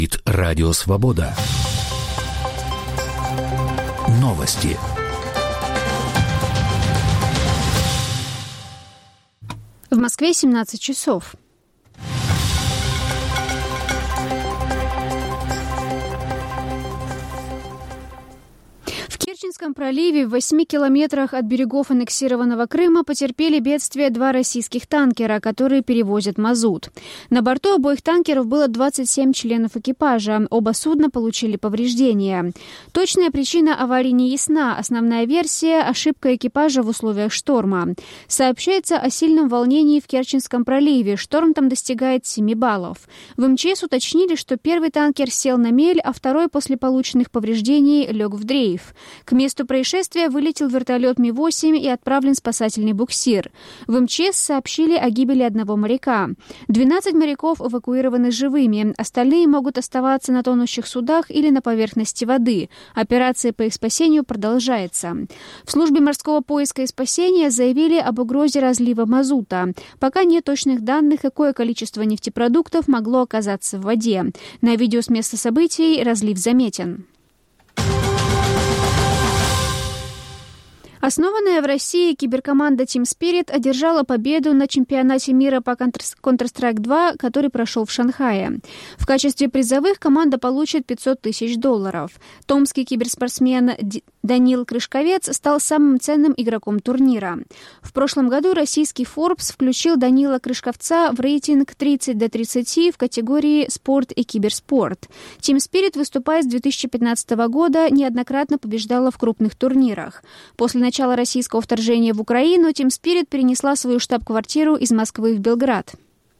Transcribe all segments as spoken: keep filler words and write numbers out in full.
Радио Свобода. Новости. В Москве семнадцать часов. В Керченском проливе в восьми километрах от берегов аннексированного Крыма потерпели бедствие два российских танкера, которые перевозят мазут. На борту обоих танкеров было двадцать семь членов экипажа. Оба судна получили повреждения. Точная причина аварии не ясна. Основная версия – ошибка экипажа в условиях шторма. Сообщается о сильном волнении в Керченском проливе. Шторм там достигает семи баллов. В эм че эс уточнили, что первый танкер сел на мель, а второй после полученных повреждений лег в дрейф. К месту происшествия вылетел вертолет Ми восемь и отправлен спасательный буксир. В эм че эс сообщили о гибели одного моряка. двенадцать моряков эвакуированы живыми. Остальные могут оставаться на тонущих судах или на поверхности воды. Операция по их спасению продолжается. В службе морского поиска и спасения заявили об угрозе разлива мазута. Пока нет точных данных, какое количество нефтепродуктов могло оказаться в воде. На видео с места событий разлив заметен. Основанная в России киберкоманда Team Spirit одержала победу на чемпионате мира по Counter-Strike два, который прошел в Шанхае. В качестве призовых команда получит пятьсот тысяч долларов. Томский киберспортсмен Данил Крышковец стал самым ценным игроком турнира. В прошлом году российский Forbes включил Данила Крышковца в рейтинг тридцать до тридцати в категории «Спорт и киберспорт». Team Spirit выступает с две тысячи пятнадцатого года, неоднократно побеждала в крупных турнирах. После начала российского вторжения в Украину Team Spirit перенесла свою штаб-квартиру из Москвы в Белград.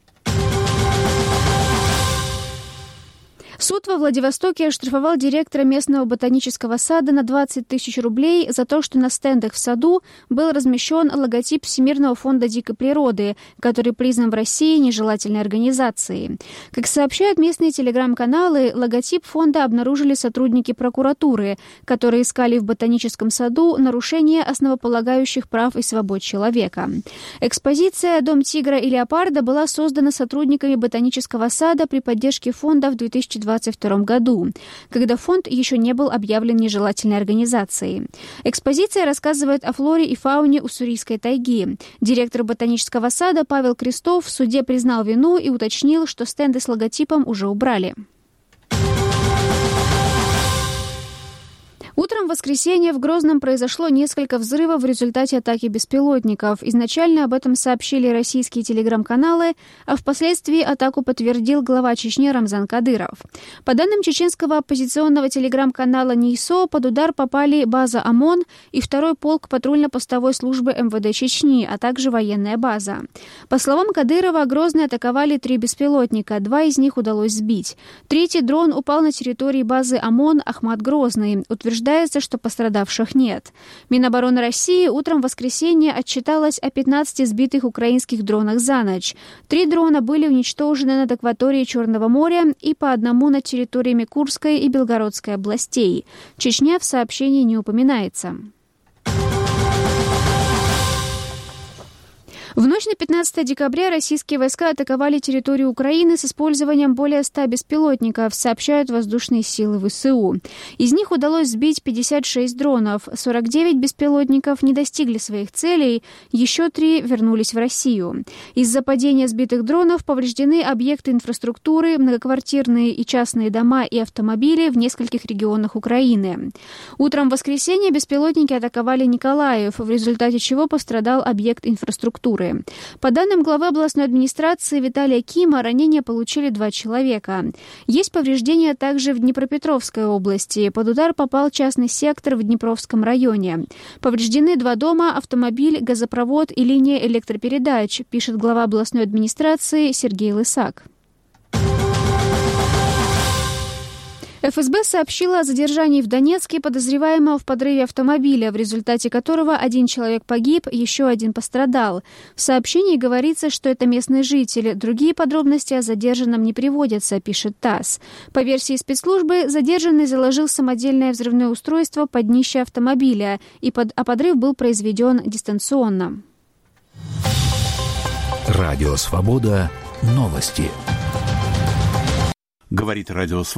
Суд во Владивостоке оштрафовал директора местного ботанического сада на двадцать тысяч рублей за то, что на стендах в саду был размещен логотип Всемирного фонда дикой природы, который признан в России нежелательной организацией. Как сообщают местные телеграм-каналы, логотип фонда обнаружили сотрудники прокуратуры, которые искали в ботаническом саду нарушение основополагающих прав и свобод человека. Экспозиция «Дом тигра и леопарда» была создана сотрудниками ботанического сада при поддержке фонда в две тысячи двадцать втором году, когда фонд еще не был объявлен нежелательной организацией. Экспозиция рассказывает о флоре и фауне уссурийской тайги. Директор ботанического сада Павел Крестов в суде признал вину и уточнил, что стенды с логотипом уже убрали. Утром в воскресенье в Грозном произошло несколько взрывов в результате атаки беспилотников. Изначально об этом сообщили российские телеграм-каналы, а впоследствии атаку подтвердил глава Чечни Рамзан Кадыров. По данным чеченского оппозиционного телеграм-канала НИИСО, под удар попали база ОМОН и второй полк патрульно-постовой службы эм вэ дэ Чечни, а также военная база. По словам Кадырова, Грозный атаковали три беспилотника, два из них удалось сбить. Третий дрон упал на территории базы ОМОН Ахмат Грозный. Утверждается, что пострадавших нет. Минобороны России утром в воскресенье отчиталась о пятнадцати сбитых украинских дронах за ночь. Три дрона были уничтожены над акваторией Черного моря и по одному над территориями Курской и Белгородской областей. Чечня в сообщении не упоминается. В ночь на пятнадцатое декабря российские войска атаковали территорию Украины с использованием более ста беспилотников, сообщают воздушные силы вэ эс у. Из них удалось сбить пятьдесят шесть дронов, сорок девять беспилотников не достигли своих целей, еще три вернулись в Россию. Из-за падения сбитых дронов повреждены объекты инфраструктуры, многоквартирные и частные дома и автомобили в нескольких регионах Украины. Утром в воскресенье беспилотники атаковали Николаев, в результате чего пострадал объект инфраструктуры. По данным главы областной администрации Виталия Кима, ранения получили два человека. Есть повреждения также в Днепропетровской области. Под удар попал частный сектор в Днепровском районе. Повреждены два дома, автомобиль, газопровод и линия электропередач, пишет глава областной администрации Сергей Лысак. эф эс бэ сообщила о задержании в Донецке подозреваемого в подрыве автомобиля, в результате которого один человек погиб, еще один пострадал. В сообщении говорится, что это местный житель. Другие подробности о задержанном не приводятся, пишет ТАСС. По версии спецслужбы, задержанный заложил самодельное взрывное устройство под днище автомобиля, и под, а подрыв был произведен дистанционно. Радио Свобода. Новости. Говорит Радио Свобода.